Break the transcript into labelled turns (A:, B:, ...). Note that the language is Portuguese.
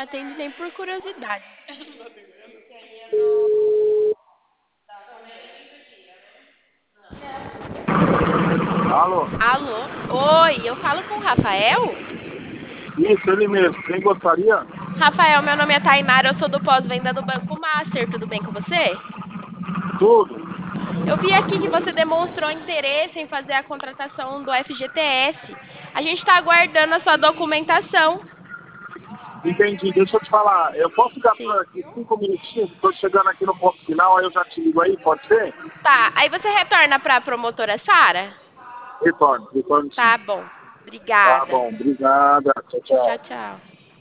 A: atende nem por curiosidade.
B: Alô?
A: Alô? Oi, eu falo com o Rafael?
B: Isso, ele mesmo. Quem gostaria?
A: Rafael, meu nome é Tainara, eu sou do pós-venda do Banco Master, tudo bem com você?
B: Tudo.
A: Eu vi aqui que você demonstrou interesse em fazer a contratação do FGTS. A gente está aguardando a sua documentação.
B: Entendi. Deixa eu te falar. Eu posso ficar por
A: Sim.
B: aqui 5 minutinhos? Estou chegando aqui no ponto final, aí eu já te ligo aí, pode ser?
A: Tá, aí você retorna para a promotora Sara?
B: Retorno sim.
A: Tá bom.
B: Tá
A: Obrigada.
B: bom. Obrigada. Tchau,
A: Tchau,
B: tchau.
A: tchau.